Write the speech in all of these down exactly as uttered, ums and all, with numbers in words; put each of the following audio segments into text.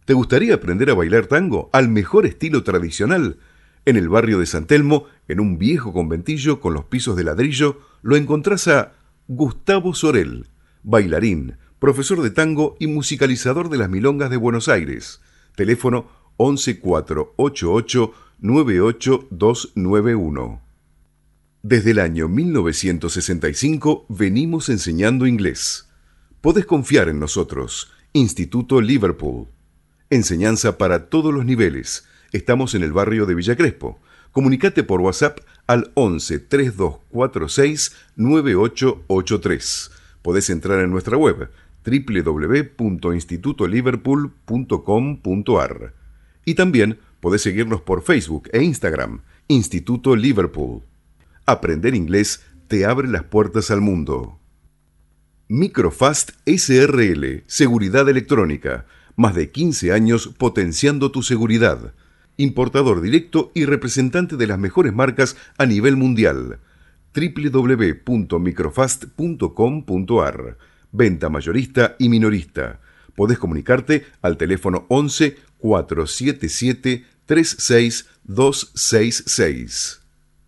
¿Te gustaría aprender a bailar tango al mejor estilo tradicional? En el barrio de San Telmo, en un viejo conventillo con los pisos de ladrillo, lo encontrás a Gustavo Sorel, bailarín, profesor de tango y musicalizador de las milongas de Buenos Aires. Teléfono once cuatro ocho ocho nueve ocho dos nueve uno. Desde el año mil novecientos sesenta y cinco venimos enseñando inglés. Podés confiar en nosotros. Instituto Liverpool. Enseñanza para todos los niveles. Estamos en el barrio de Villa Crespo. Comunicate por WhatsApp al once treinta y dos cuarenta y seis nueve ocho ocho tres. Podés entrar en nuestra web doble u doble u doble u punto instituto liverpool punto com punto a r. Y también podés seguirnos por Facebook e Instagram, Instituto Liverpool. Aprender inglés te abre las puertas al mundo. Microfast S R L, Seguridad Electrónica. Más de quince años potenciando tu seguridad. Importador directo y representante de las mejores marcas a nivel mundial. doble u doble u doble u punto microfast punto com punto a r. Venta mayorista y minorista. Podés comunicarte al teléfono once cuatrocientos setenta y siete treinta y seis doscientos sesenta y seis.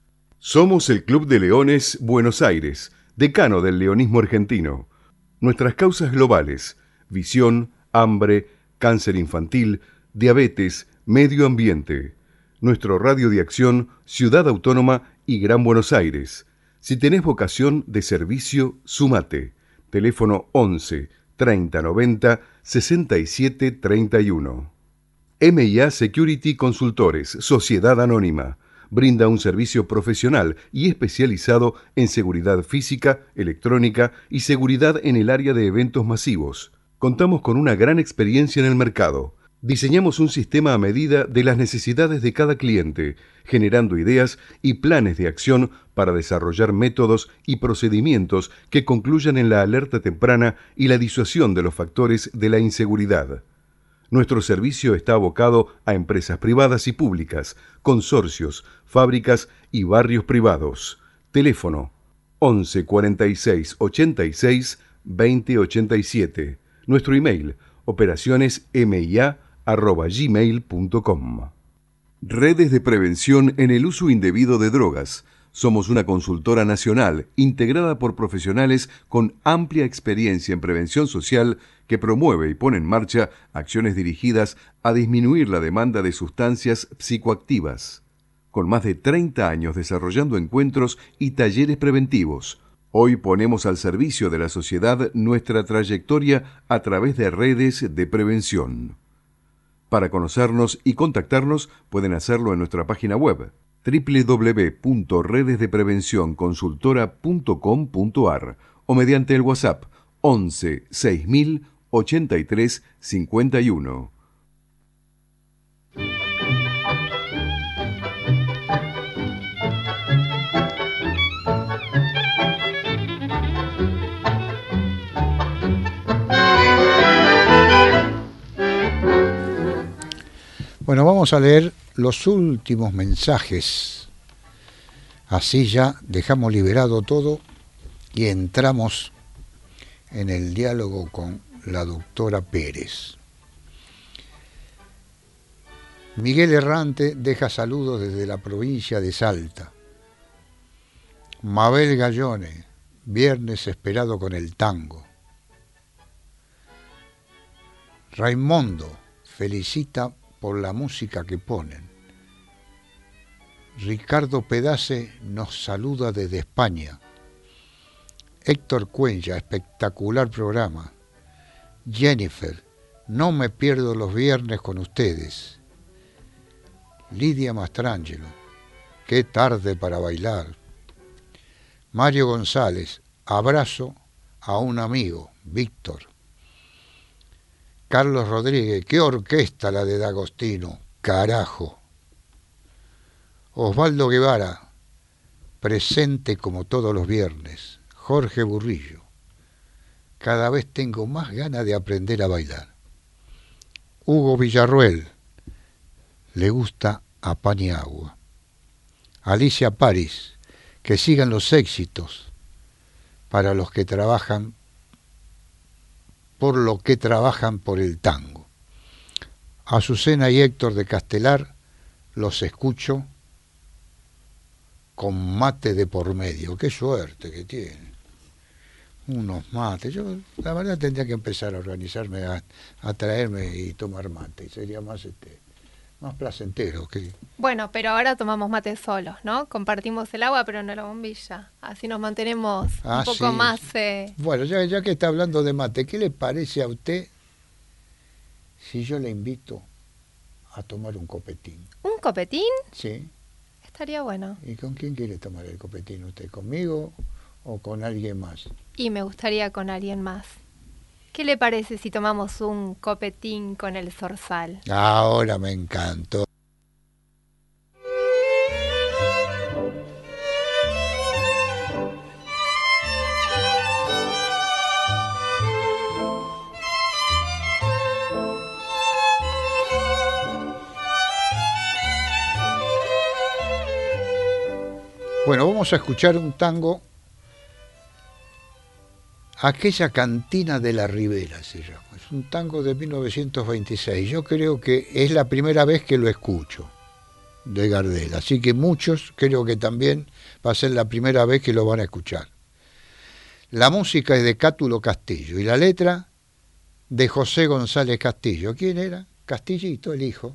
Somos el Club de Leones Buenos Aires, decano del leonismo argentino. Nuestras causas globales: visión, hambre, cáncer infantil, diabetes, medio ambiente. Nuestro radio de acción, Ciudad Autónoma y Gran Buenos Aires. Si tenés vocación de servicio, sumate. Teléfono once treinta noventa sesenta y siete treinta y uno. M y A Security Consultores, Sociedad Anónima. Brinda un servicio profesional y especializado en seguridad física, electrónica y seguridad en el área de eventos masivos. Contamos con una gran experiencia en el mercado. Diseñamos un sistema a medida de las necesidades de cada cliente, generando ideas y planes de acción para desarrollar métodos y procedimientos que concluyan en la alerta temprana y la disuasión de los factores de la inseguridad. Nuestro servicio está abocado a empresas privadas y públicas, consorcios, fábricas y barrios privados. Teléfono once cuarenta y seis ochenta y seis veinte ochenta y siete. Nuestro email, operacionesmia arroba gmail punto com. Redes de prevención en el uso indebido de drogas. Somos una consultora nacional integrada por profesionales con amplia experiencia en prevención social que promueve y pone en marcha acciones dirigidas a disminuir la demanda de sustancias psicoactivas. Con más de treinta años desarrollando encuentros y talleres preventivos, hoy ponemos al servicio de la sociedad nuestra trayectoria a través de redes de prevención. Para conocernos y contactarnos pueden hacerlo en nuestra página web doble u doble u doble u punto redes de prevención consultora punto com punto a r o mediante el WhatsApp once seis mil ochenta y tres cincuenta y uno. Bueno, vamos a leer los últimos mensajes. Así ya dejamos liberado todo y entramos en el diálogo con la doctora Pérez. Miguel Errante deja saludos desde la provincia de Salta. Mabel Gallone, viernes esperado con el tango. Raimundo felicita por la música que ponen. Ricardo Pedace nos saluda desde España. Héctor Cuenya, espectacular programa. Jennifer, no me pierdo los viernes con ustedes. Lidia Mastrangelo, qué tarde para bailar. Mario González, abrazo a un amigo, Víctor. Carlos Rodríguez, qué orquesta la de D'Agostino, carajo. Osvaldo Guevara, presente como todos los viernes. Jorge Burrillo, cada vez tengo más ganas de aprender a bailar. Hugo Villarruel, le gusta a pan y agua. Alicia París, que sigan los éxitos para los que trabajan por lo que trabajan por el tango. Azucena y Héctor de Castelar los escucho con mate de por medio. Qué suerte que tienen. Unos mates. Yo, la verdad, tendría que empezar a organizarme, a, a traerme y tomar mate. Sería más este más placentero. Que... Bueno, pero ahora tomamos mate solos, ¿no? Compartimos el agua, pero no la bombilla. Así nos mantenemos ah, un poco sí. más... Eh... Bueno, ya, ya que está hablando de mate, ¿qué le parece a usted si yo le invito a tomar un copetín? ¿Un copetín? Sí. Estaría bueno. ¿Y con quién quiere tomar el copetín usted? ¿Conmigo o con alguien más? Y me gustaría con alguien más. ¿Qué le parece si tomamos un copetín con el Zorzal? Ahora me encantó. Bueno, vamos a escuchar un tango. Aquella cantina de la Ribera se llama. Es un tango de mil novecientos veintiséis. Yo creo que es la primera vez que lo escucho de Gardel. Así que muchos creo que también va a ser la primera vez que lo van a escuchar. La música es de Cátulo Castillo y la letra de José González Castillo. ¿Quién era? Castillito, el hijo.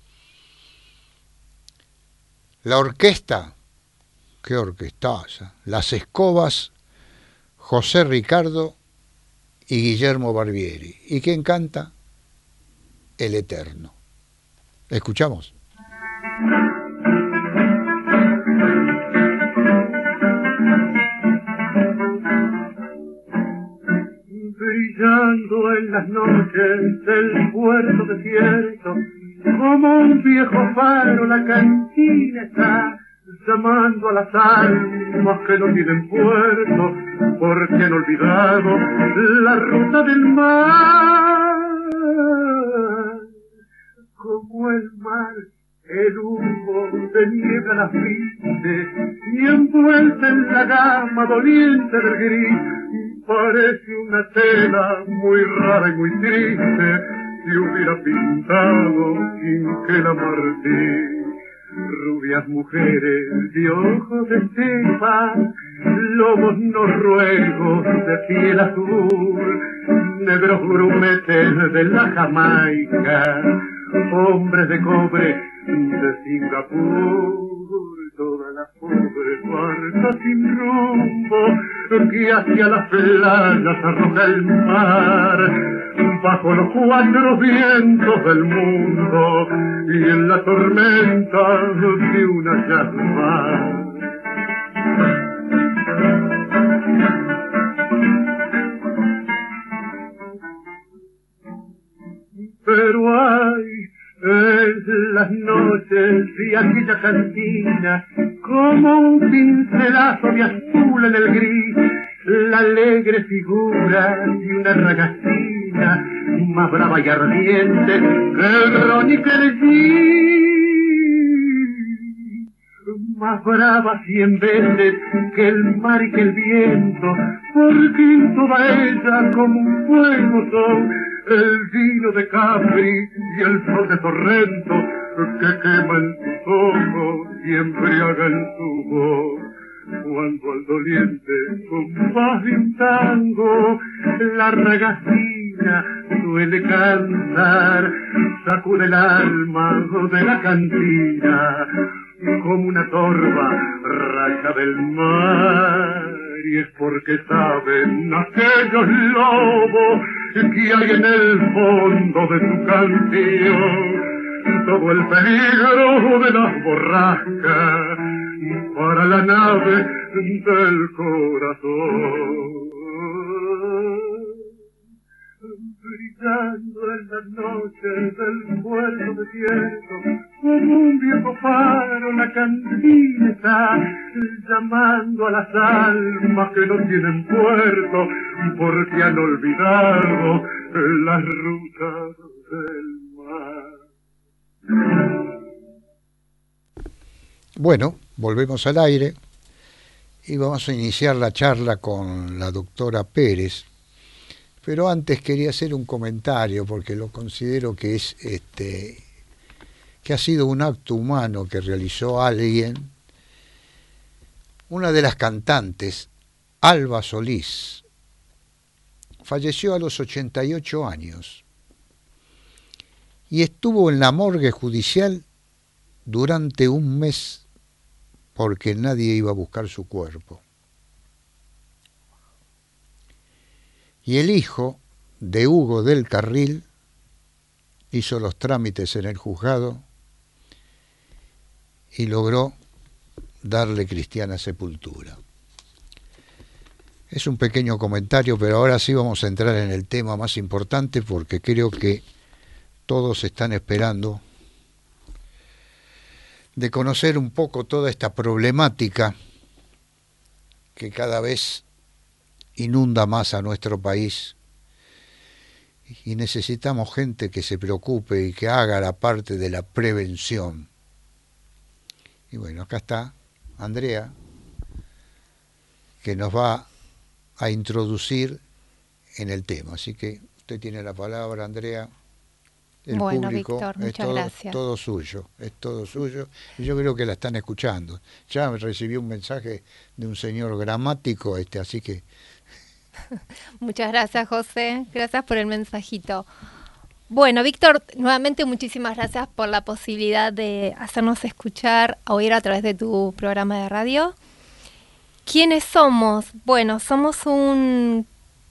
La orquesta, qué orquestaza. Las escobas, José Ricardo y Guillermo Barbieri. ¿Y quién canta? El Eterno. ¿Escuchamos? Brillando en las noches del puerto desierto, como un viejo faro la cantina está, llamando a las almas que no tienen puerto, porque han olvidado la ruta del mar. Como el mar, el humo de niebla las viste, y envuelta en la gama doliente del gris, parece una tela muy rara y muy triste, si hubiera pintado sin que la martí. Rubias mujeres de ojos de estepa, lobos noruegos de piel azul, negros grumetes de la Jamaica, hombres de cobre de Singapur, toda la pobre barca sin rumbo que hacia las playas arroja el mar, bajo los cuatro vientos del mundo y en la tormenta de una llama. Pero hay en las noches de aquella cantina como un pincelazo de azul en el gris, la alegre figura de una ragacina más brava y ardiente que Rónica de Gil, más brava cien veces que el mar y que el viento, porque en toda ella como un fuego son el vino de Capri y el sol de Torrento que quema en sus ojos y embriaga en su voz. Cuando al doliente compás de un tango la ragacina suele cantar, sacude el alma de la cantina como una torva racha del mar. Y es porque saben aquellos lobos que hay en el fondo de su canción todo el peligro de las borrascas para la nave del corazón. Brillando en las noches del puerto desierto, como un viejo faro la cantina está, llamando a las almas que no tienen puerto, porque han olvidado las rutas del mar. Bueno, volvemos al aire y vamos a iniciar la charla con la doctora Pérez. Pero antes quería hacer un comentario porque lo considero que es este que ha sido un acto humano que realizó alguien. Una de las cantantes, Alba Solís, falleció a los ochenta y ocho años y estuvo en la morgue judicial durante un mes porque nadie iba a buscar su cuerpo. Y el hijo de Hugo del Carril hizo los trámites en el juzgado y logró darle cristiana sepultura. Es un pequeño comentario, pero ahora sí vamos a entrar en el tema más importante porque creo que todos están esperando de conocer un poco toda esta problemática que cada vez inunda más a nuestro país y necesitamos gente que se preocupe y que haga la parte de la prevención. Y bueno, acá está Andrea, que nos va a introducir en el tema. Así que usted tiene la palabra, Andrea. El bueno, público Víctor, muchas es todo, gracias. todo suyo, es todo suyo. Y yo creo que la están escuchando. Ya recibí un mensaje de un señor gramático, este, así que... Muchas gracias, José. Gracias por el mensajito. Bueno, Víctor, nuevamente muchísimas gracias por la posibilidad de hacernos escuchar, oír a través de tu programa de radio. ¿Quiénes somos? Bueno, somos un,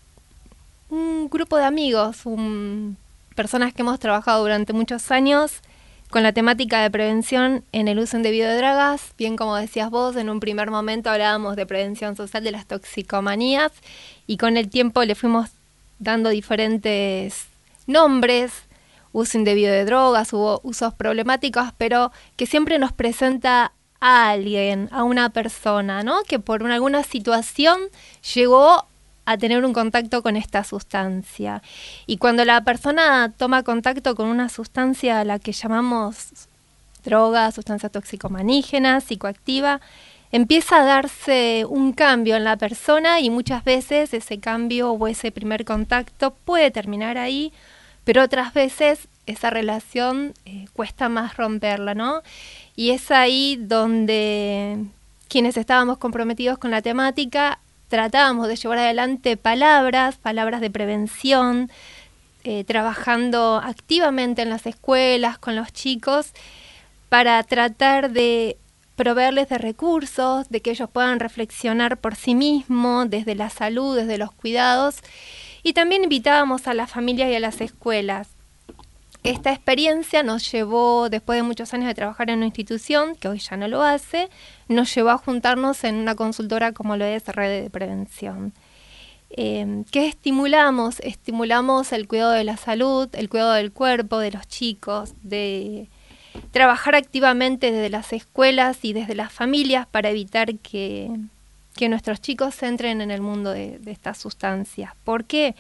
un grupo de amigos, un, personas que hemos trabajado durante muchos años con la temática de prevención en el uso indebido de drogas. Bien, como decías vos, en un primer momento hablábamos de prevención social de las toxicomanías y con el tiempo le fuimos dando diferentes nombres, uso indebido de drogas, hubo usos problemáticos, pero que siempre nos presenta a alguien, a una persona, ¿no? Que por una, alguna situación llegó a tener un contacto con esta sustancia. Y cuando la persona toma contacto con una sustancia a la que llamamos droga, sustancia toxicomanígena, psicoactiva, empieza a darse un cambio en la persona y muchas veces ese cambio o ese primer contacto puede terminar ahí, pero otras veces esa relación eh, cuesta más romperla, ¿no? Y es ahí donde quienes estábamos comprometidos con la temática tratábamos de llevar adelante palabras, palabras de prevención, eh, trabajando activamente en las escuelas, con los chicos, para tratar de proveerles de recursos, de que ellos puedan reflexionar por sí mismos, desde la salud, desde los cuidados, y también invitábamos a las familias y a las escuelas. Esta experiencia nos llevó, después de muchos años de trabajar en una institución, que hoy ya no lo hace, nos llevó a juntarnos en una consultora como lo es Red de Prevención. Eh, ¿Qué estimulamos? Estimulamos el cuidado de la salud, el cuidado del cuerpo, de los chicos, de trabajar activamente desde las escuelas y desde las familias para evitar que, que nuestros chicos entren en el mundo de, de estas sustancias. ¿Por qué?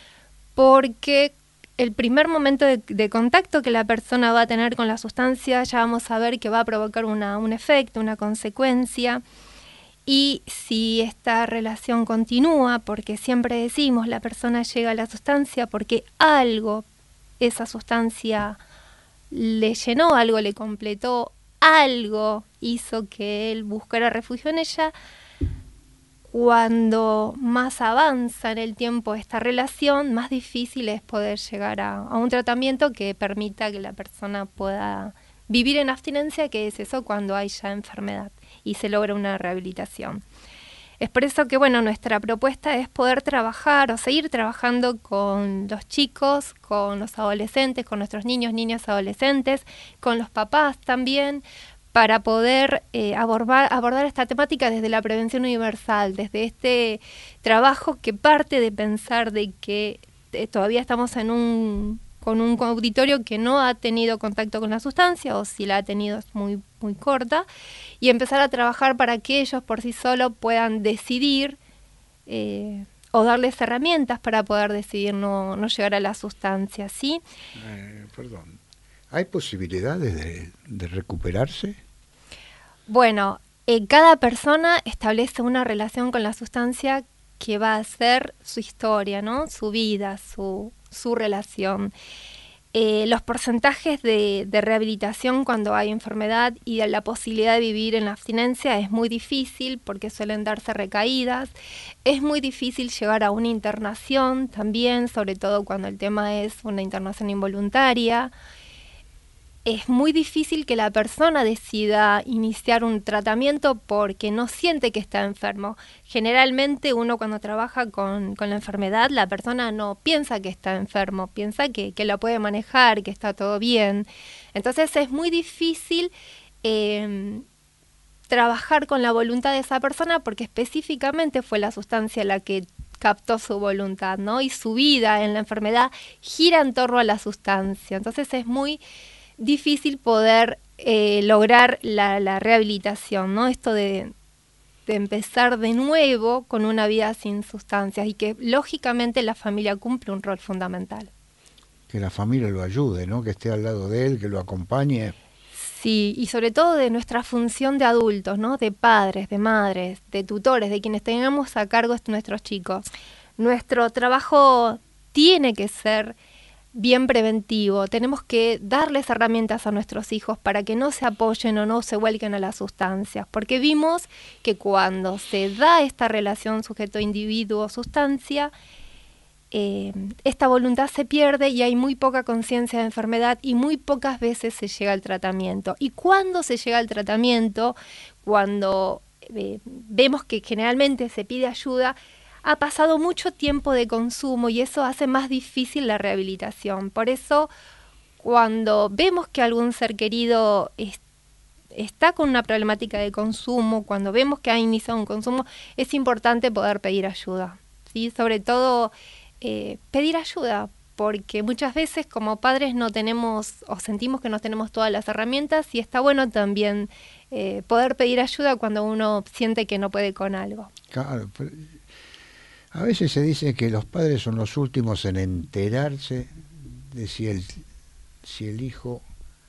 Porque el primer momento de, de contacto que la persona va a tener con la sustancia, ya vamos a ver que va a provocar una, un efecto, una consecuencia. Y si esta relación continúa, porque siempre decimos, la persona llega a la sustancia porque algo, esa sustancia le llenó, algo le completó, algo hizo que él buscara refugio en ella. Cuando más avanza en el tiempo esta relación, más difícil es poder llegar a, a un tratamiento que permita que la persona pueda vivir en abstinencia, que es eso cuando hay ya enfermedad y se logra una rehabilitación. Es por eso que, bueno, nuestra propuesta es poder trabajar o seguir trabajando con los chicos, con los adolescentes, con nuestros niños, niñas, adolescentes, con los papás también, para poder eh, abordar, abordar esta temática desde la prevención universal, desde este trabajo que parte de pensar de que eh, todavía estamos en un con un auditorio que no ha tenido contacto con la sustancia, o si la ha tenido es muy, muy corta, y empezar a trabajar para que ellos por sí solos puedan decidir eh, o darles herramientas para poder decidir no, no llegar a la sustancia, ¿sí? Eh, perdón. ¿Hay posibilidades de, de recuperarse? Bueno, eh, cada persona establece una relación con la sustancia que va a ser su historia, ¿no? Su vida, su, su relación. Eh, los porcentajes de, de rehabilitación cuando hay enfermedad y de la posibilidad de vivir en la abstinencia es muy difícil porque suelen darse recaídas. Es muy difícil llegar a una internación también, sobre todo cuando el tema es una internación involuntaria. Es muy difícil que la persona decida iniciar un tratamiento porque no siente que está enfermo. Generalmente uno cuando trabaja con, con la enfermedad, la persona no piensa que está enfermo, piensa que, que lo puede manejar, que está todo bien. Entonces es muy difícil eh, trabajar con la voluntad de esa persona porque específicamente fue la sustancia la que captó su voluntad, ¿no? Y su vida en la enfermedad gira en torno a la sustancia. Entonces es muy difícil poder eh, lograr la, la rehabilitación, ¿no? Esto de, de empezar de nuevo con una vida sin sustancias y que lógicamente la familia cumple un rol fundamental. Que la familia lo ayude, ¿no? Que esté al lado de él, que lo acompañe. Sí, y sobre todo de nuestra función de adultos, ¿no? De padres, de madres, de tutores, de quienes tengamos a cargo a nuestros chicos. Nuestro trabajo tiene que ser bien preventivo. Tenemos que darles herramientas a nuestros hijos para que no se apoyen o no se vuelquen a las sustancias, porque vimos que cuando se da esta relación sujeto-individuo-sustancia, eh, esta voluntad se pierde y hay muy poca conciencia de enfermedad y muy pocas veces se llega al tratamiento. Y cuando se llega al tratamiento, cuando eh, vemos que generalmente se pide ayuda, ha pasado mucho tiempo de consumo y eso hace más difícil la rehabilitación. Por eso, cuando vemos que algún ser querido es, está con una problemática de consumo, cuando vemos que ha iniciado un consumo, es importante poder pedir ayuda, ¿sí? Sobre todo, eh, pedir ayuda, porque muchas veces como padres no tenemos o sentimos que no tenemos todas las herramientas y está bueno también eh, poder pedir ayuda cuando uno siente que no puede con algo. Claro, pero a veces se dice que los padres son los últimos en enterarse de si el, si el hijo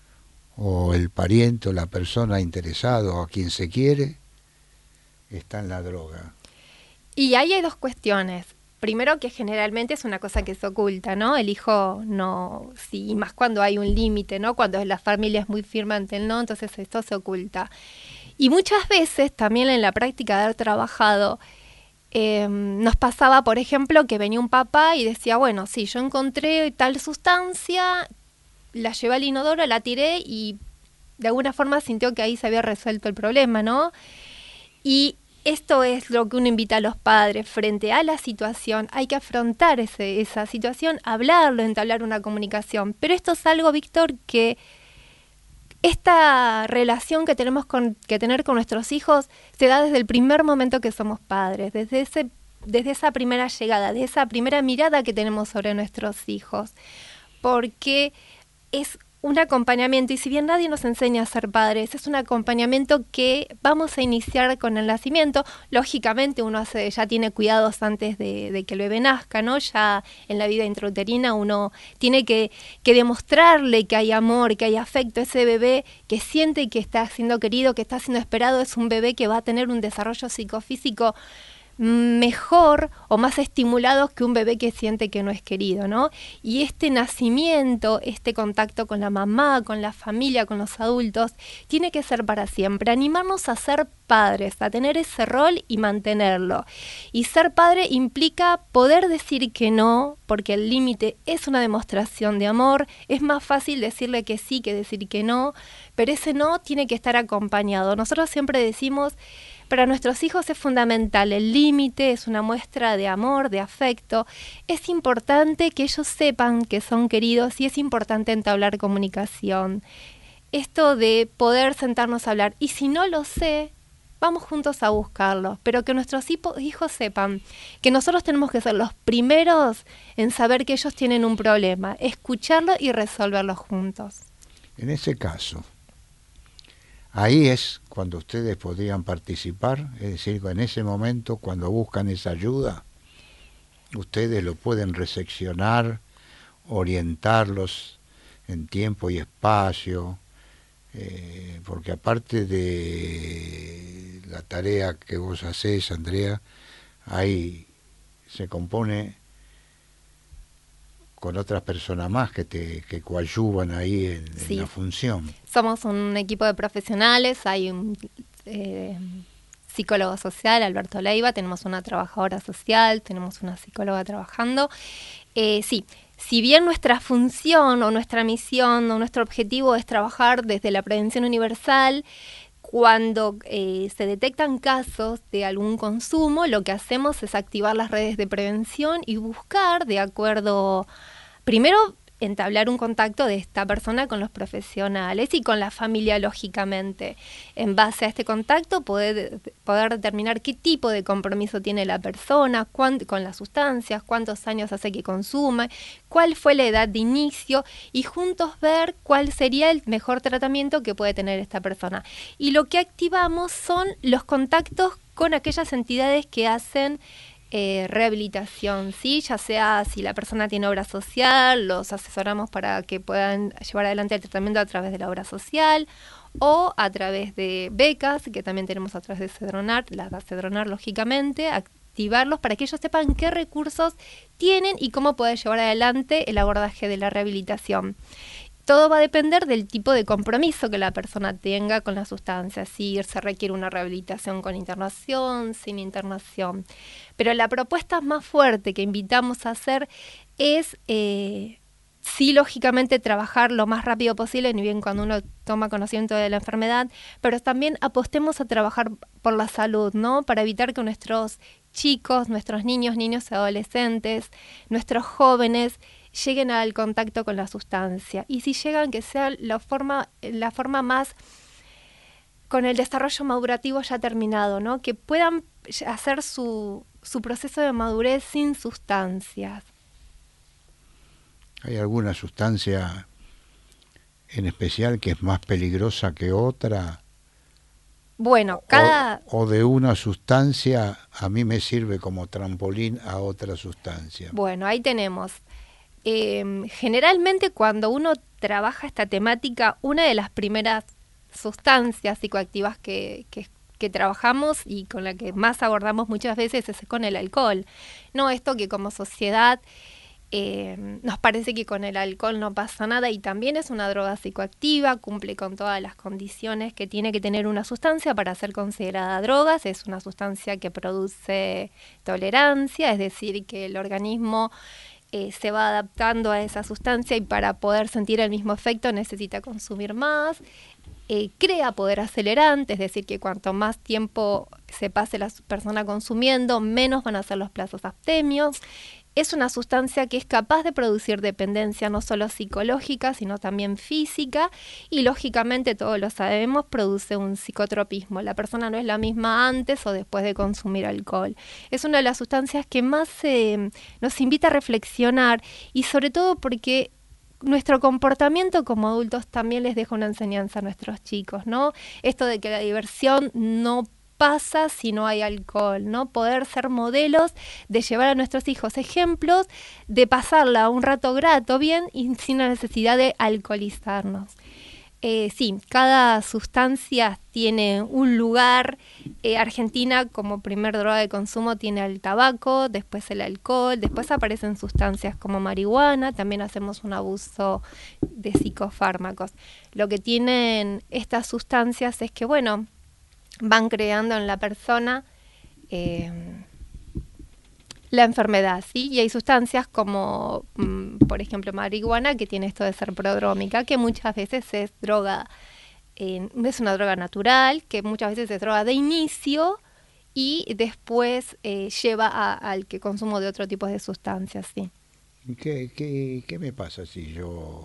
o el pariente o la persona interesada o a quien se quiere está en la droga. Y ahí hay dos cuestiones. Primero, que generalmente es una cosa que se oculta, ¿no? El hijo no, sí, y más cuando hay un límite, ¿no? Cuando la familia es muy firme ante el no, entonces esto se oculta. Y muchas veces también en la práctica de haber trabajado, Eh, nos pasaba, por ejemplo, que venía un papá y decía, bueno, sí, yo encontré tal sustancia, la llevé al inodoro, la tiré y de alguna forma sintió que ahí se había resuelto el problema, ¿no? Y esto es lo que uno invita a los padres frente a la situación. Hay que afrontar ese, esa situación, hablarlo, entablar una comunicación. Pero esto es algo, Víctor, que esta relación que tenemos con, que tener con nuestros hijos se da desde el primer momento que somos padres, desde, ese, desde esa primera llegada, de esa primera mirada que tenemos sobre nuestros hijos, porque es un acompañamiento, y si bien nadie nos enseña a ser padres, es un acompañamiento que vamos a iniciar con el nacimiento. Lógicamente uno hace, ya tiene cuidados antes de, de que el bebé nazca, ¿no? Ya en la vida intrauterina uno tiene que, que demostrarle que hay amor, que hay afecto. Ese bebé que siente que está siendo querido, que está siendo esperado, es un bebé que va a tener un desarrollo psicofísico mejor o más estimulados que un bebé que siente que no es querido, ¿no? Y este nacimiento, este contacto con la mamá, con la familia, con los adultos, tiene que ser para siempre. Animarnos a ser padres, a tener ese rol y mantenerlo. Y ser padre implica poder decir que no, porque el límite es una demostración de amor. Es más fácil decirle que sí que decir que no, pero ese no tiene que estar acompañado. Nosotros siempre decimos, para nuestros hijos es fundamental, el límite es una muestra de amor, de afecto. Es importante que ellos sepan que son queridos y es importante entablar comunicación. Esto de poder sentarnos a hablar. Y si no lo sé, vamos juntos a buscarlo. Pero que nuestros hijos sepan que nosotros tenemos que ser los primeros en saber que ellos tienen un problema, escucharlo y resolverlo juntos. En ese caso, ahí es cuando ustedes podrían participar, es decir, en ese momento, cuando buscan esa ayuda, ustedes lo pueden reseccionar, orientarlos en tiempo y espacio, eh, porque aparte de la tarea que vos hacés, Andrea, hay se compone con otras personas más que te que coadyuvan ahí en, sí. en la función. Somos un equipo de profesionales, hay un eh, psicólogo social, Alberto Leiva, tenemos una trabajadora social, tenemos una psicóloga trabajando. Eh, sí, si bien nuestra función o nuestra misión o nuestro objetivo es trabajar desde la prevención universal, cuando eh, se detectan casos de algún consumo, lo que hacemos es activar las redes de prevención y buscar, de acuerdo, primero entablar un contacto de esta persona con los profesionales y con la familia, lógicamente. En base a este contacto, poder, poder determinar qué tipo de compromiso tiene la persona cuánt, con las sustancias, cuántos años hace que consume, cuál fue la edad de inicio y juntos ver cuál sería el mejor tratamiento que puede tener esta persona. Y lo que activamos son los contactos con aquellas entidades que hacen Eh, rehabilitación, ¿sí? Ya sea si la persona tiene obra social, los asesoramos para que puedan llevar adelante el tratamiento a través de la obra social o a través de becas, que también tenemos a través de Cedronar, las de Cedronar, lógicamente, activarlos para que ellos sepan qué recursos tienen y cómo poder llevar adelante el abordaje de la rehabilitación. Todo va a depender del tipo de compromiso que la persona tenga con la sustancia, si se requiere una rehabilitación con internación, sin internación. Pero la propuesta más fuerte que invitamos a hacer es, eh, sí, lógicamente, trabajar lo más rápido posible, ni bien cuando uno toma conocimiento de la enfermedad, pero también apostemos a trabajar por la salud, ¿no? Para evitar que nuestros chicos, nuestros niños, niños y adolescentes, nuestros jóvenes, lleguen al contacto con la sustancia. Y si llegan, que sea la forma, la forma más con el desarrollo madurativo ya terminado, ¿no? Que puedan hacer su, su proceso de madurez sin sustancias. ¿Hay alguna sustancia en especial que es más peligrosa que otra? Bueno, cada... O, o de una sustancia a mí me sirve como trampolín a otra sustancia. Bueno, ahí tenemos. Eh, generalmente cuando uno trabaja esta temática, una de las primeras sustancias psicoactivas que, que, que trabajamos y con la que más abordamos muchas veces es con el alcohol. No esto que como sociedad eh, nos parece que con el alcohol no pasa nada, y también es una droga psicoactiva, cumple con todas las condiciones que tiene que tener una sustancia para ser considerada droga. Es una sustancia que produce tolerancia, es decir, que el organismo Eh, se va adaptando a esa sustancia y para poder sentir el mismo efecto necesita consumir más. Eh, crea poder acelerante, es decir, que cuanto más tiempo se pase la persona consumiendo, menos van a ser los plazos abstemios. Es una sustancia que es capaz de producir dependencia no solo psicológica, sino también física, y lógicamente, todos lo sabemos, produce un psicotropismo. La persona no es la misma antes o después de consumir alcohol. Es una de las sustancias que más eh, nos invita a reflexionar, y sobre todo porque nuestro comportamiento como adultos también les deja una enseñanza a nuestros chicos, ¿no? Esto de que la diversión no pasa si no hay alcohol, ¿no? Poder ser modelos, de llevar a nuestros hijos ejemplos, de pasarla un rato grato, bien, y sin la necesidad de alcoholizarnos. Eh, sí, cada sustancia tiene un lugar. Eh, Argentina, como primer droga de consumo, tiene el tabaco, después el alcohol, después aparecen sustancias como marihuana, también hacemos un abuso de psicofármacos. Lo que tienen estas sustancias es que, bueno, van creando en la persona eh, la enfermedad, ¿sí? Y hay sustancias como, mmm, por ejemplo, marihuana, que tiene esto de ser prodrómica, que muchas veces es droga, eh, es una droga natural, que muchas veces es droga de inicio y después eh, lleva a, al que consumo de otro tipo de sustancias, ¿sí? ¿Qué, qué, qué me pasa si yo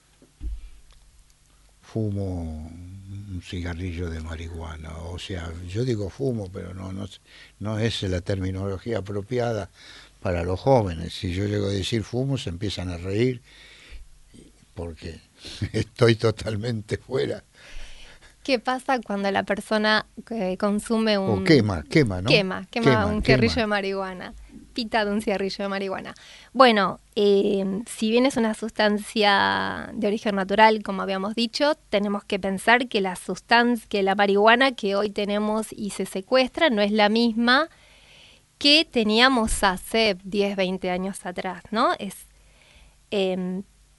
fumo un cigarrillo de marihuana? O sea, yo digo fumo, pero no, no, no es la terminología apropiada para los jóvenes. Si yo llego a decir fumo, se empiezan a reír porque estoy totalmente fuera. ¿Qué pasa cuando la persona eh, consume un... O quema, quema, ¿no? Quema, quema, quema un quema. cigarrillo de marihuana. Pita de un cigarrillo de marihuana. Bueno, eh, si bien es una sustancia de origen natural, como habíamos dicho, tenemos que pensar que la sustancia, que la marihuana que hoy tenemos y se secuestra no es la misma que teníamos hace diez, veinte años atrás, ¿no? Es eh,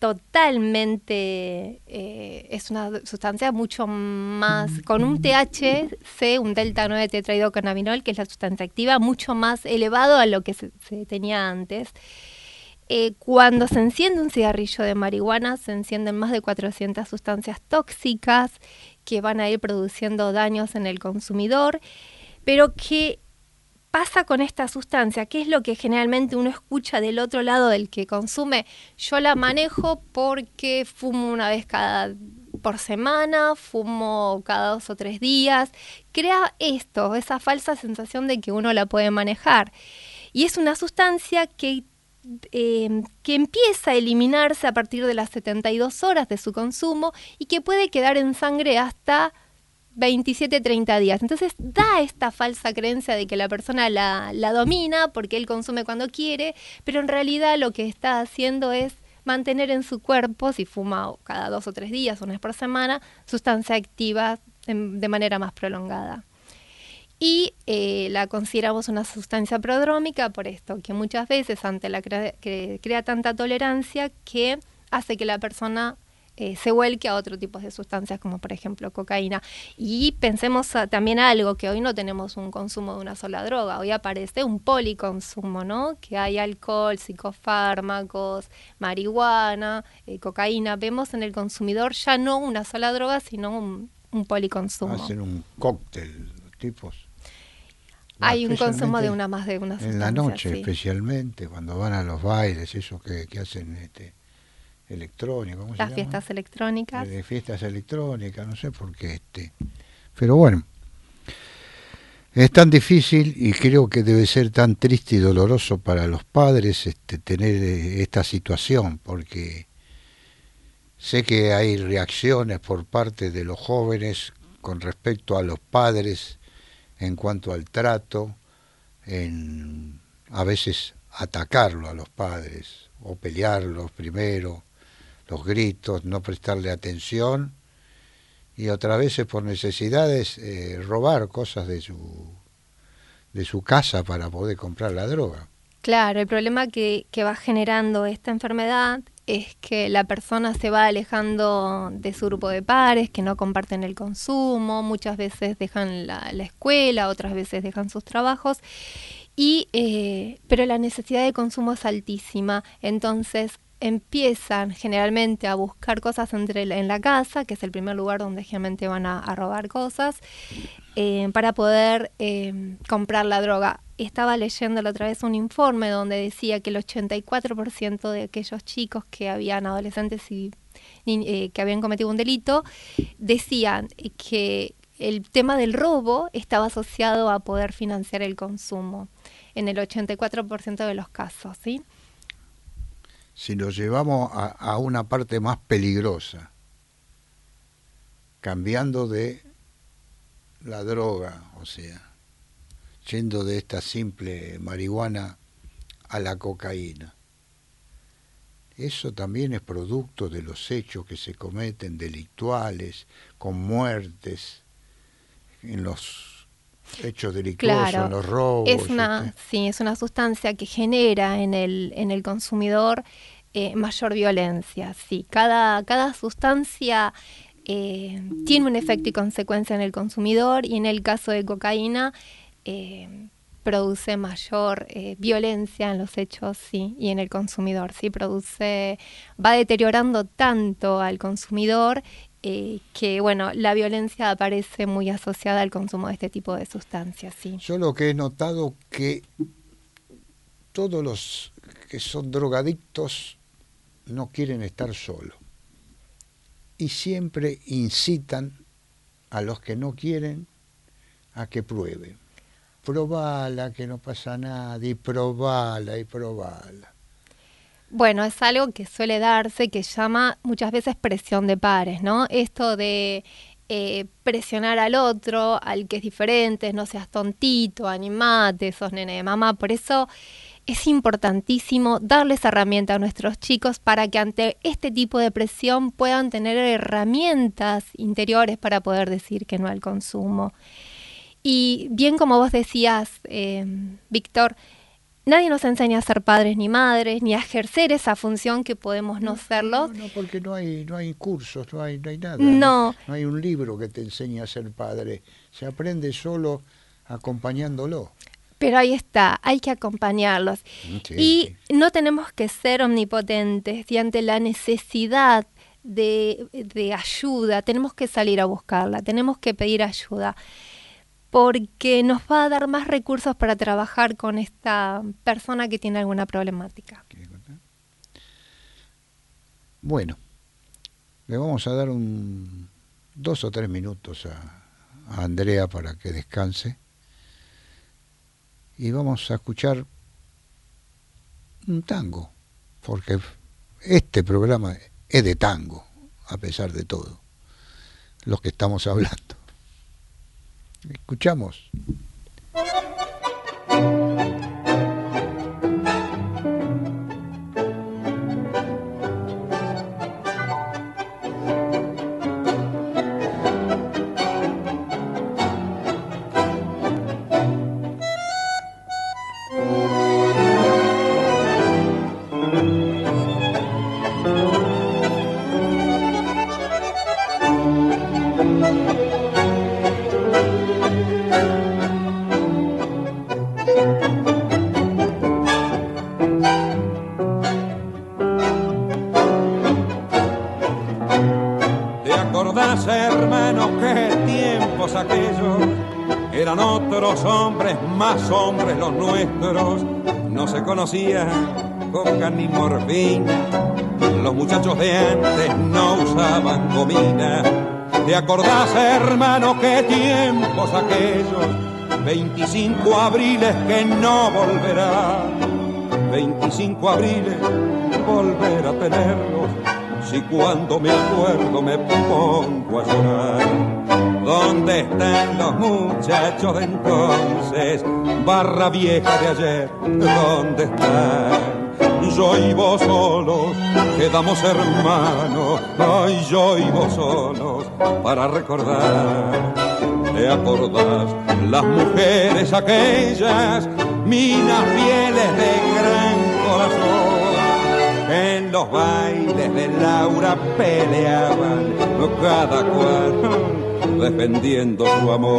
totalmente, eh, es una sustancia mucho más, con un T H C, un delta nueve tetrahidrocannabinol, que es la sustancia activa, mucho más elevado a lo que se, se tenía antes. Eh, cuando se enciende un cigarrillo de marihuana, se encienden más de cuatrocientas sustancias tóxicas que van a ir produciendo daños en el consumidor, pero que pasa con esta sustancia, que es lo que generalmente uno escucha del otro lado del que consume. Yo la manejo porque fumo una vez cada por semana, fumo cada dos o tres días. Crea esto, esa falsa sensación de que uno la puede manejar. Y es una sustancia que, eh, que empieza a eliminarse a partir de las setenta y dos horas de su consumo y que puede quedar en sangre hasta veintisiete, treinta días. Entonces da esta falsa creencia de que la persona la, la domina porque él consume cuando quiere, pero en realidad lo que está haciendo es mantener en su cuerpo, si fuma cada dos o tres días, una vez por semana, sustancia activa de, de manera más prolongada. Y eh, la consideramos una sustancia prodrómica por esto, que muchas veces ante la cre- que crea tanta tolerancia que hace que la persona Eh, se vuelque a otro tipo de sustancias como por ejemplo cocaína. Y pensemos a, también algo, que hoy no tenemos un consumo de una sola droga, hoy aparece un policonsumo, ¿no? Que hay alcohol, psicofármacos, marihuana, eh, cocaína. Vemos en el consumidor ya no una sola droga, sino un, un policonsumo. Hacen un cóctel, tipos. Hay un consumo de una más de una sustancia. En la noche, sí. Especialmente, cuando van a los bailes, esos que, que hacen este electrónico, ¿cómo se Las llama? fiestas electrónicas. De fiestas electrónicas, no sé por qué este. Pero bueno, es tan difícil y creo que debe ser tan triste y doloroso para los padres este, tener esta situación, porque sé que hay reacciones por parte de los jóvenes con respecto a los padres en cuanto al trato, en a veces atacarlo a los padres o pelearlos primero, los gritos, no prestarle atención, y otras veces por necesidades eh, robar cosas de su de su casa para poder comprar la droga. Claro, el problema que, que va generando esta enfermedad es que la persona se va alejando de su grupo de pares, que no comparten el consumo, muchas veces dejan la, la escuela, otras veces dejan sus trabajos, y eh, pero la necesidad de consumo es altísima, entonces empiezan generalmente a buscar cosas entre en la casa, que es el primer lugar donde generalmente van a, a robar cosas, eh, para poder eh, comprar la droga. Estaba leyendo la otra vez un informe donde decía que el ochenta y cuatro por ciento de aquellos chicos que habían adolescentes y eh, que habían cometido un delito, decían que el tema del robo estaba asociado a poder financiar el consumo, en el ochenta y cuatro por ciento de los casos, ¿sí? Si lo llevamos a, a una parte más peligrosa, cambiando de la droga, o sea, yendo de esta simple marihuana a la cocaína, eso también es producto de los hechos que se cometen delictuales, con muertes, en los hechos delictuosos, claro, en los robos. Es una, sí, es una sustancia que genera en el, en el consumidor eh, mayor violencia. Sí, cada, cada sustancia eh, tiene un efecto y consecuencia en el consumidor, y en el caso de cocaína eh, produce mayor eh, violencia en los hechos, sí, y en el consumidor, sí, produce, va deteriorando tanto al consumidor eh, que, bueno, la violencia aparece muy asociada al consumo de este tipo de sustancias, sí. Yo lo que he notado que todos los que son drogadictos no quieren estar solos y siempre incitan a los que no quieren a que prueben. Probala, que no pasa nada, y probala, y probala. Bueno, es algo que suele darse, que llama muchas veces presión de pares, ¿no? Esto de eh, presionar al otro, al que es diferente, no seas tontito, animate, sos nene de mamá. Por eso es importantísimo darles herramientas a nuestros chicos para que ante este tipo de presión puedan tener herramientas interiores para poder decir que no al consumo. Y bien como vos decías, eh, Víctor, nadie nos enseña a ser padres ni madres, ni a ejercer esa función que podemos no, no serlo. No, no, porque no hay, no hay cursos, no hay, no hay nada. No. no. No hay un libro que te enseñe a ser padre. Se aprende solo acompañándolo. Pero ahí está, hay que acompañarlos. Sí, y sí. No tenemos que ser omnipotentes y ante la necesidad de, de ayuda, tenemos que salir a buscarla, tenemos que pedir ayuda, porque nos va a dar más recursos para trabajar con esta persona que tiene alguna problemática. Bueno, le vamos a dar un dos o tres minutos a, a Andrea para que descanse. Y vamos a escuchar un tango, porque este programa es de tango, a pesar de todo, los que estamos hablando. Escuchamos. Más hombres los nuestros, no se conocían coca ni morfina, los muchachos de antes no usaban gomina. ¿Te acordás, hermano, qué tiempos aquellos? veinticinco abriles que no volverán, veinticinco abriles volver a tenerlos, si cuando me acuerdo me pongo a llorar. ¿Dónde están los muchachos de entonces? Barra vieja de ayer, ¿dónde están? Yo y vos solos, quedamos hermanos, ay, yo y vos solos, para recordar. ¿Te acordás? Las mujeres aquellas, minas fieles de gran corazón, en los bailes de Laura peleaban, cada cual defendiendo su amor.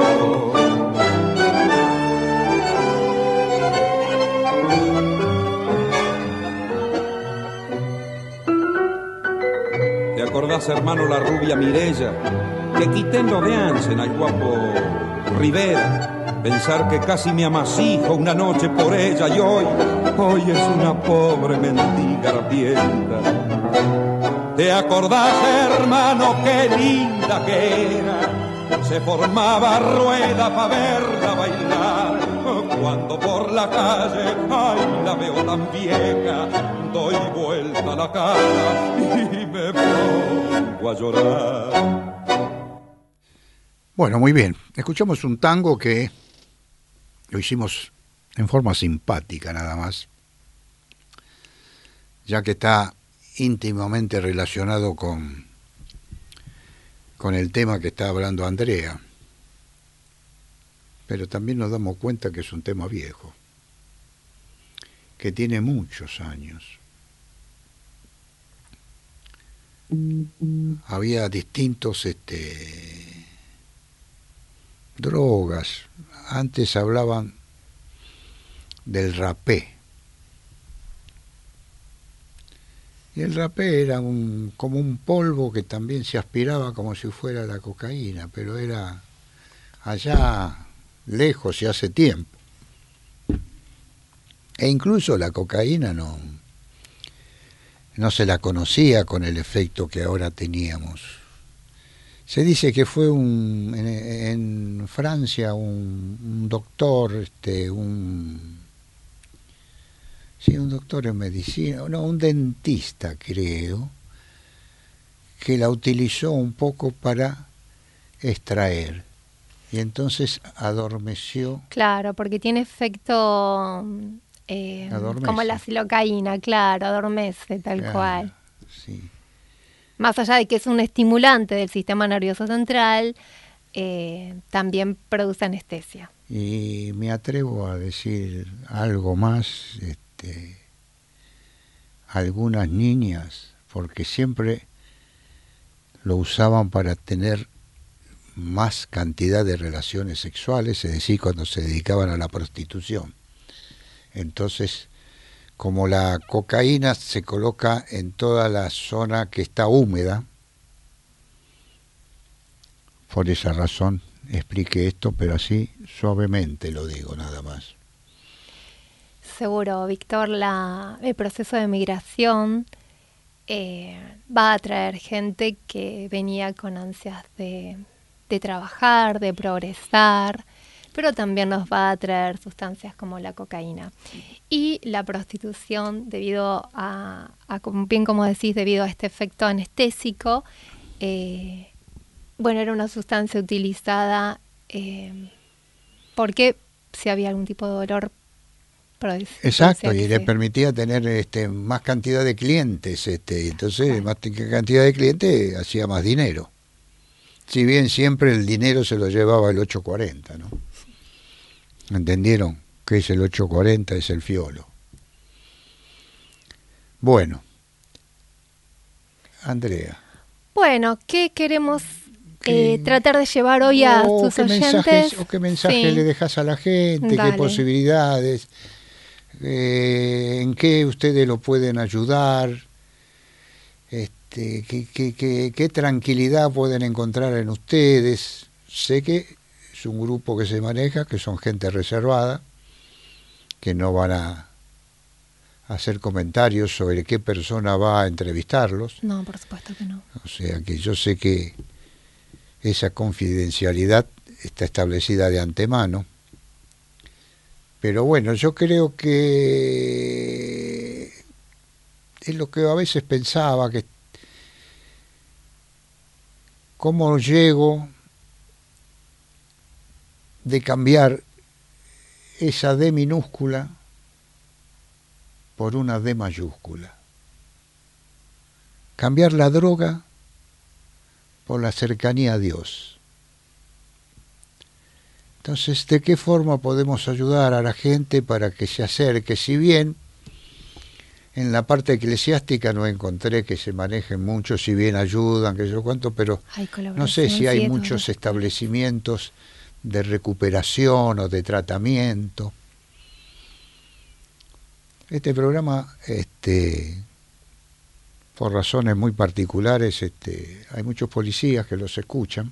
¿Te acordás, hermano, la rubia Mirella? Que quité en lo de Ansen al guapo Rivera. Pensar que casi me amasijo una noche por ella y hoy, hoy es una pobre mendiga ardienta. ¿Te acordás, hermano, qué linda que era? Se formaba rueda pa' verla bailar. Cuando por la calle, ay, la veo tan vieja, doy vuelta la cara y me pongo a llorar. Bueno, muy bien. Escuchamos un tango que lo hicimos en forma simpática nada más, ya que está íntimamente relacionado con, con el tema que está hablando Andrea. Pero también nos damos cuenta que es un tema viejo, que tiene muchos años. Había distintos este, drogas. Antes hablaban del rapé. Y el rapé era un, como un polvo que también se aspiraba como si fuera la cocaína, pero era allá lejos y hace tiempo. E incluso la cocaína no, no se la conocía con el efecto que ahora teníamos. Se dice que fue un, en, en Francia un, un doctor, este, un... Sí, un doctor en medicina, no, un dentista, creo, que la utilizó un poco para extraer. Y entonces adormeció. Claro, porque tiene efecto eh, como la silocaína, claro, adormece, tal claro, cual. Sí. Más allá de que es un estimulante del sistema nervioso central, eh, también produce anestesia. Y me atrevo a decir algo más, este, algunas niñas, porque siempre lo usaban para tener más cantidad de relaciones sexuales, es decir, cuando se dedicaban a la prostitución. Entonces, como la cocaína se coloca en toda la zona que está húmeda, por esa razón expliqué esto, pero así suavemente lo digo, nada más. Seguro, Víctor, la, el proceso de migración eh, va a traer gente que venía con ansias de, de trabajar, de progresar, pero también nos va a traer sustancias como la cocaína. Y la prostitución, debido a, a bien como decís, debido a este efecto anestésico, eh, bueno, era una sustancia utilizada eh, porque si había algún tipo de dolor. Exacto, y le sí. permitía tener este, más cantidad de clientes, este, entonces bueno. Más cantidad de clientes hacía más dinero. Si bien siempre el dinero se lo llevaba el ocho cuarenta, ¿no? ¿Entendieron? Que es el ocho cuarenta, es el fiolo. Bueno, Andrea. Bueno, ¿qué queremos eh, tratar de llevar hoy a o tus qué oyentes? Mensajes, ¿O qué mensaje sí. le dejas a la gente? Dale. ¿Qué posibilidades? Eh, ¿En qué ustedes lo pueden ayudar? Este, ¿qué, qué, qué, ¿Qué tranquilidad pueden encontrar en ustedes? Sé que es un grupo que se maneja, que son gente reservada, que no van a hacer comentarios sobre qué persona va a entrevistarlos. No, por supuesto que no. O sea que yo sé que esa confidencialidad está establecida de antemano. Pero bueno, yo creo que es lo que a veces pensaba, que cómo llego de cambiar esa D minúscula por una D mayúscula. Cambiar la droga por la cercanía a Dios. Entonces, ¿de qué forma podemos ayudar a la gente para que se acerque? Si bien en la parte eclesiástica no encontré que se manejen mucho, si bien ayudan, que yo cuánto, pero no sé si hay muchos establecimientos de recuperación o de tratamiento. Este programa, este, por razones muy particulares, este, hay muchos policías que los escuchan.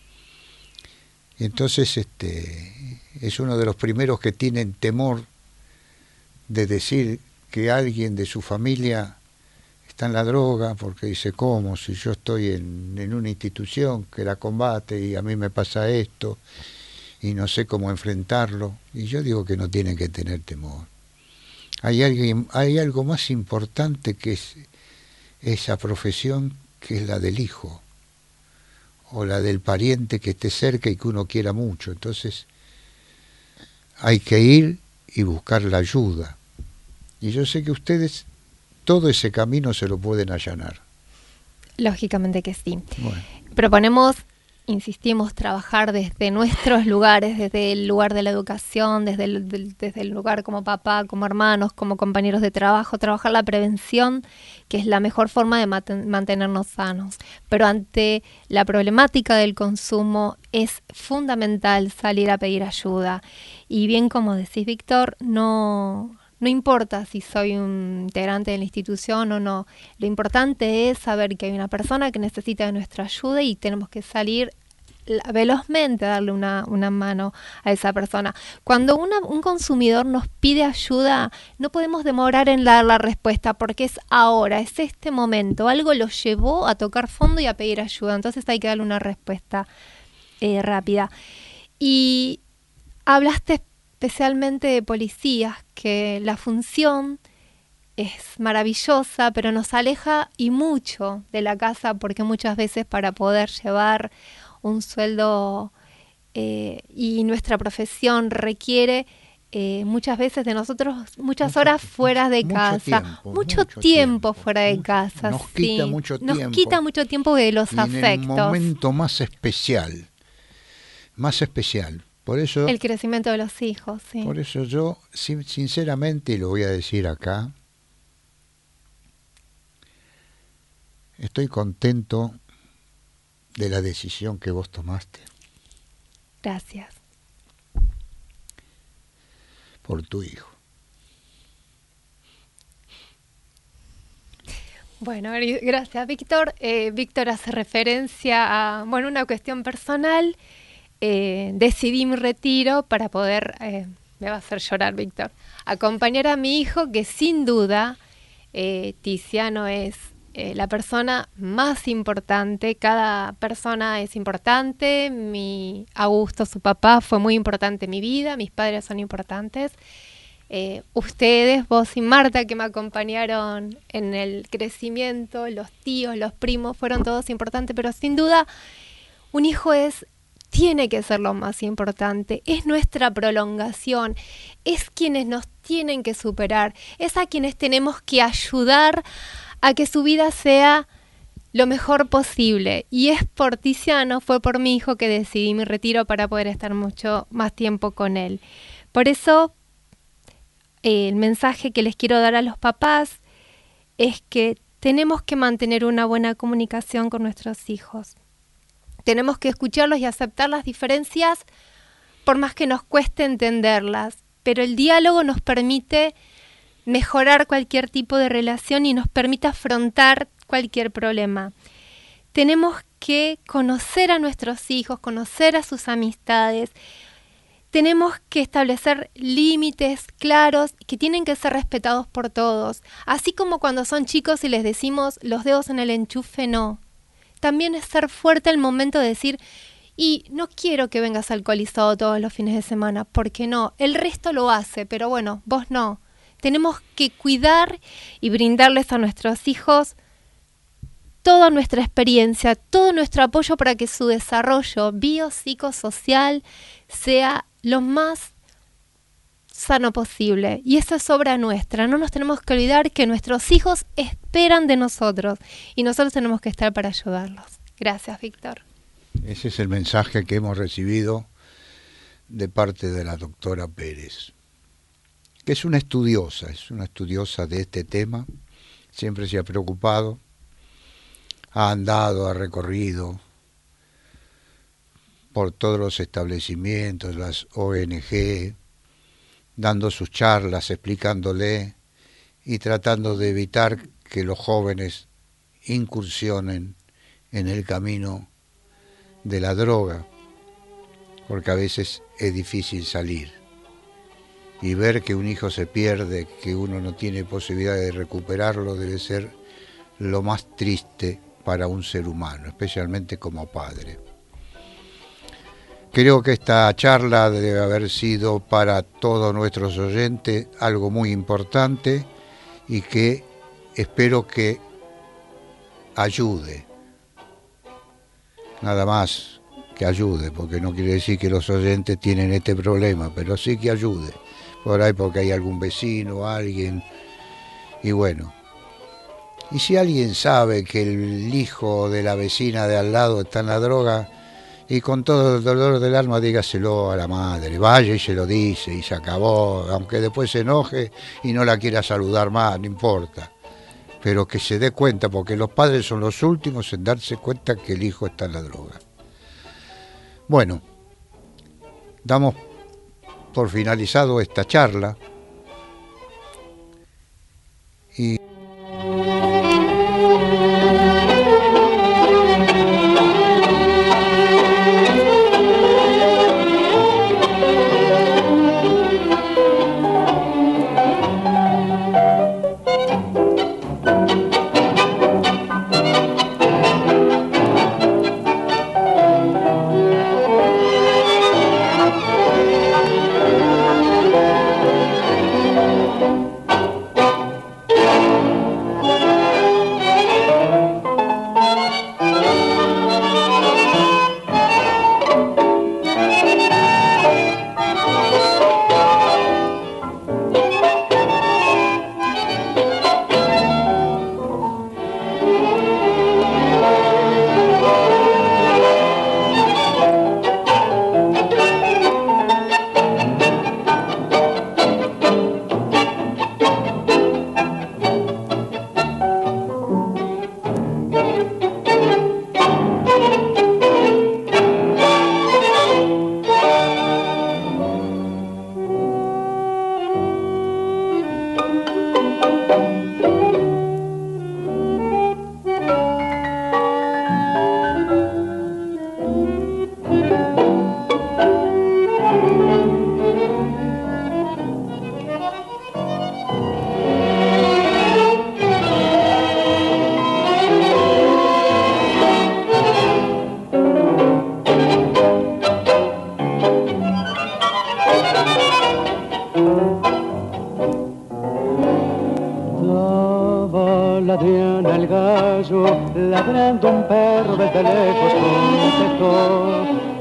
Y entonces este, es uno de los primeros que tienen temor de decir que alguien de su familia está en la droga, porque dice, ¿cómo? Si yo estoy en, en una institución que la combate y a mí me pasa esto y no sé cómo enfrentarlo. Y yo digo que no tienen que tener temor. Hay, alguien, hay algo más importante que es esa profesión, que es la del hijo, o la del pariente que esté cerca y que uno quiera mucho. Entonces hay que ir y buscar la ayuda. Y yo sé que ustedes todo ese camino se lo pueden allanar. Lógicamente que sí. Bueno. Proponemos, insistimos, trabajar desde nuestros lugares, desde el lugar de la educación, desde el, del, desde el lugar como papá, como hermanos, como compañeros de trabajo, trabajar la prevención, que es la mejor forma de mat- mantenernos sanos. Pero ante la problemática del consumo es fundamental salir a pedir ayuda. Y bien como decís, Víctor, no... No importa si soy un integrante de la institución o no, lo importante es saber que hay una persona que necesita de nuestra ayuda y tenemos que salir velozmente a darle una, una mano a esa persona. Cuando una, un consumidor nos pide ayuda, no podemos demorar en dar la respuesta porque es ahora, es este momento. Algo lo llevó a tocar fondo y a pedir ayuda, entonces hay que darle una respuesta eh, rápida. Y hablaste especialmente de policías, que la función es maravillosa, pero nos aleja y mucho de la casa, porque muchas veces para poder llevar un sueldo eh, y nuestra profesión requiere eh, muchas veces de nosotros muchas mucho, horas fuera de mucho casa, tiempo, mucho, mucho tiempo, tiempo fuera de mucho, casa. Nos sí. quita mucho nos tiempo. quita mucho tiempo de los y afectos. En el momento más especial más especial. Por eso, el crecimiento de los hijos, sí. Por eso yo, sinceramente, y lo voy a decir acá, estoy contento de la decisión que vos tomaste. Gracias. Por tu hijo. Bueno, gracias, Víctor. Eh, Víctor hace referencia a, bueno, una cuestión personal. Eh, decidí mi retiro para poder, eh, me va a hacer llorar, Víctor, acompañar a mi hijo, que sin duda eh, Tiziano es eh, la persona más importante. Cada persona es importante. Mi Augusto, su papá, fue muy importante en mi vida. Mis padres son importantes. Eh, ustedes, vos y Marta, que me acompañaron en el crecimiento, los tíos, los primos, fueron todos importantes, pero sin duda un hijo es, tiene que ser lo más importante, es nuestra prolongación, es quienes nos tienen que superar, es a quienes tenemos que ayudar a que su vida sea lo mejor posible. Y es por Tiziano, fue por mi hijo que decidí mi retiro para poder estar mucho más tiempo con él. Por eso, el mensaje que les quiero dar a los papás es que tenemos que mantener una buena comunicación con nuestros hijos. Tenemos que escucharlos y aceptar las diferencias por más que nos cueste entenderlas, pero el diálogo nos permite mejorar cualquier tipo de relación y nos permite afrontar cualquier problema. Tenemos que conocer a nuestros hijos, conocer a sus amistades. Tenemos que establecer límites claros que tienen que ser respetados por todos. Así como cuando son chicos y les decimos los dedos en el enchufe, no. También es ser fuerte al momento de decir, y no quiero que vengas alcoholizado todos los fines de semana, porque no, el resto lo hace, pero bueno, vos no. Tenemos que cuidar y brindarles a nuestros hijos toda nuestra experiencia, todo nuestro apoyo para que su desarrollo biopsicosocial sea lo más sano posible. Y eso es obra nuestra. No nos tenemos que olvidar que nuestros hijos esperan de nosotros y nosotros tenemos que estar para ayudarlos. Gracias, Víctor. Ese es el mensaje que hemos recibido de parte de la doctora Pérez, que es una estudiosa, es una estudiosa de este tema, siempre se ha preocupado, ha andado, ha recorrido por todos los establecimientos, las O N G, dando sus charlas, explicándole y tratando de evitar que los jóvenes incursionen en el camino de la droga, porque a veces es difícil salir. Y ver que un hijo se pierde, que uno no tiene posibilidad de recuperarlo, debe ser lo más triste para un ser humano, especialmente como padre. Creo que esta charla debe haber sido para todos nuestros oyentes algo muy importante y que espero que ayude. Nada más que ayude, porque no quiere decir que los oyentes tienen este problema, pero sí que ayude. Por ahí porque hay algún vecino, alguien, y bueno. Y si alguien sabe que el hijo de la vecina de al lado está en la droga, y con todo el dolor del alma dígaselo a la madre, vaya y se lo dice y se acabó, aunque después se enoje y no la quiera saludar más, no importa. Pero que se dé cuenta, porque los padres son los últimos en darse cuenta que el hijo está en la droga. Bueno, damos por finalizado esta charla y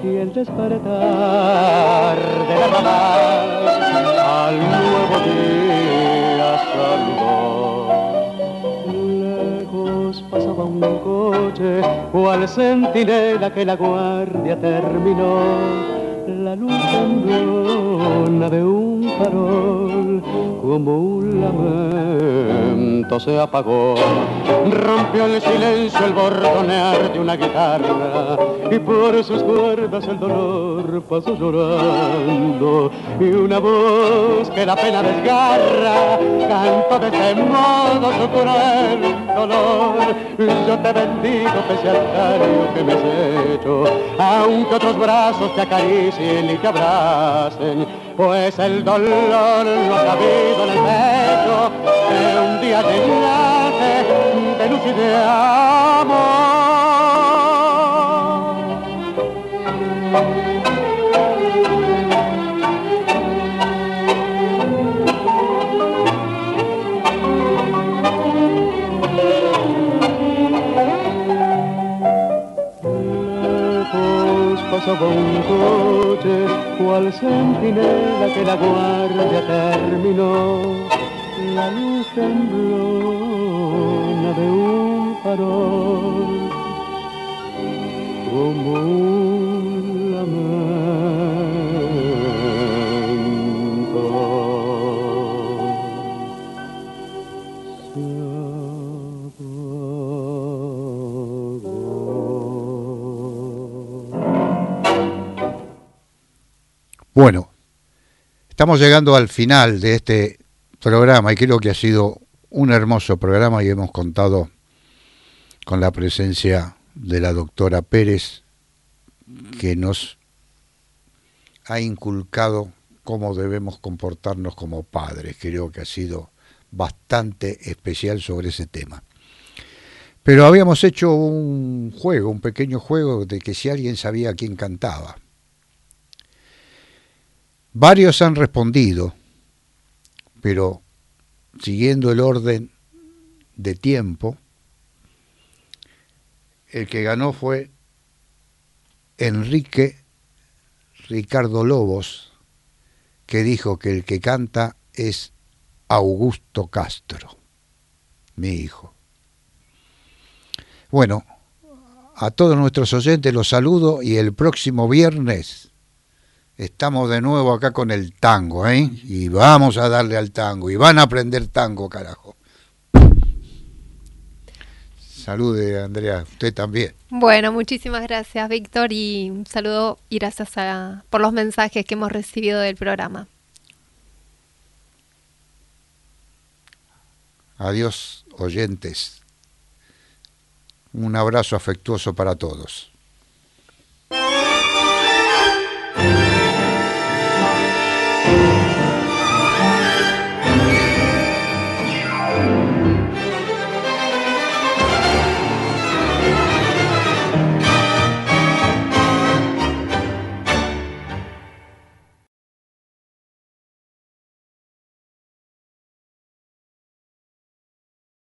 y el despertar de la ramal al nuevo día saludó. Lejos pasaba un coche, cual centinela que la guardia terminó. La luz temblona de un farol, como un lamento se apagó. Rompió el silencio el bordonear de una guitarra, y por sus cuerdas el dolor pasó llorando. Y una voz que la pena desgarra cantó de ese modo su cruel dolor. Yo te bendigo pese al daño que me has hecho, aunque otros brazos te acaricien y te abracen, pues el dolor no ha cabido en el pecho que un día te llenaste de luz y de amor. Pasaba un coche, cual centinela que la guardia terminó. La luz temblona de un farol, como un lamento. Bueno, estamos llegando al final de este programa y creo que ha sido un hermoso programa y hemos contado con la presencia de la doctora Pérez, que nos ha inculcado cómo debemos comportarnos como padres. Creo que ha sido bastante especial sobre ese tema. Pero habíamos hecho un juego, un pequeño juego de que si alguien sabía quién cantaba. Varios han respondido, pero siguiendo el orden de tiempo, el que ganó fue Enrique Ricardo Lobos, que dijo que el que canta es Augusto Castro, mi hijo. Bueno, a todos nuestros oyentes los saludo y el próximo viernes estamos de nuevo acá con el tango, ¿eh? Y vamos a darle al tango. Y van a aprender tango, carajo. Salude, Andrea. Usted también. Bueno, muchísimas gracias, Víctor. Y un saludo y gracias a, por los mensajes que hemos recibido del programa. Adiós, oyentes. Un abrazo afectuoso para todos.